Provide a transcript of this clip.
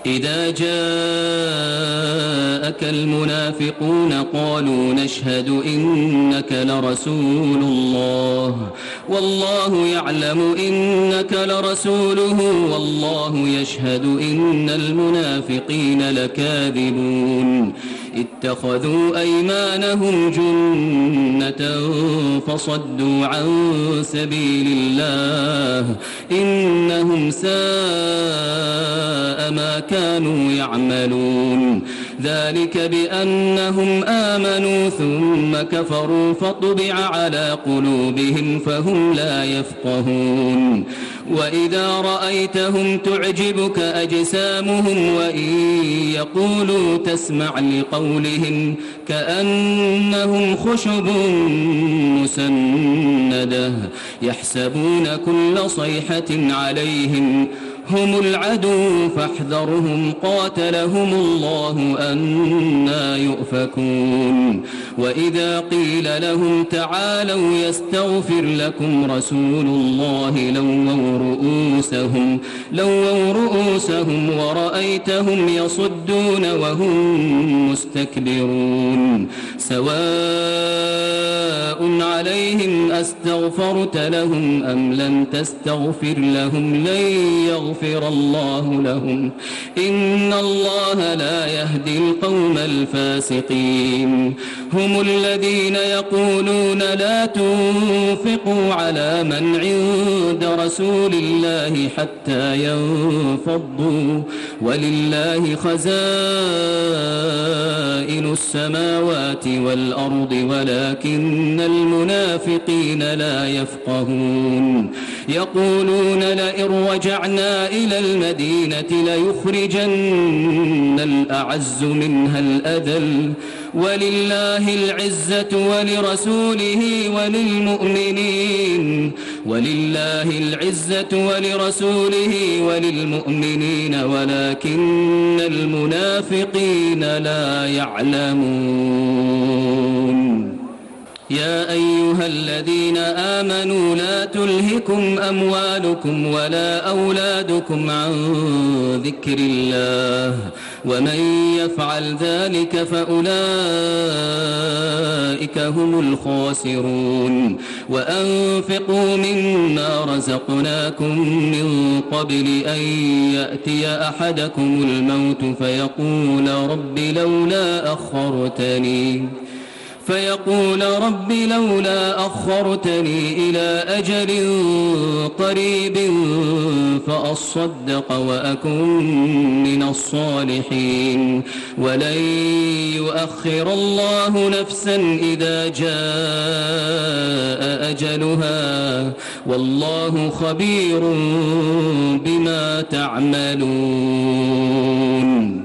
إذا جاءك المنافقون قالوا نشهد إنك لرسول الله والله يعلم إنك لرسوله والله يشهد إن المنافقين لكاذبون اتخذوا أيمانهم جنة فصدوا عن سبيل الله إنهم ساء ما كانوا يعملون ذلك بأنهم آمنوا ثم كفروا فطبع على قلوبهم فهم لا يفقهون وإذا رأيتهم تعجبك أجسامهم وإن يقولوا تسمع لقولهم كأنهم خشب مسندة يحسبون كل صيحة عليهم هم العدو فاحذرهم قاتلهم الله أنى يؤفكون وإذا قيل لهم تعالوا يستغفر لكم رسول الله لووا رؤوسهم ورأيتهم يصدون وهم مستكبرون سواء عليهم أستغفرت لهم أم لم تستغفر لهم لن يغفر الله لهم إن الله لا يهدي القوم الفاسقين هم الذين يقولون لا تنفقوا على من عند رسول الله حتى ينفضوا ولله خزائن السماوات والأرض ولكن المنافقين لا يفقهون يقولون لئن رجعنا إلى المدينة ليخرجن الأعز منها الأذل ولله العزة ولرسوله وللمؤمنين ولكن المنافقين لا يعلمون يا أيها الذين آمنوا لا تلهكم أموالكم ولا أولادكم عن ذكر الله ومن يفعل ذلك فأولئك هم الخاسرون وأنفقوا مما رزقناكم من قبل أن يأتي أحدكم الموت فيقول رب لولا أخرتني إلى أجل قريب فأصدق وأكن من الصالحين ولن يؤخر الله نفسا إذا جاء أجلها والله خبير بما تعملون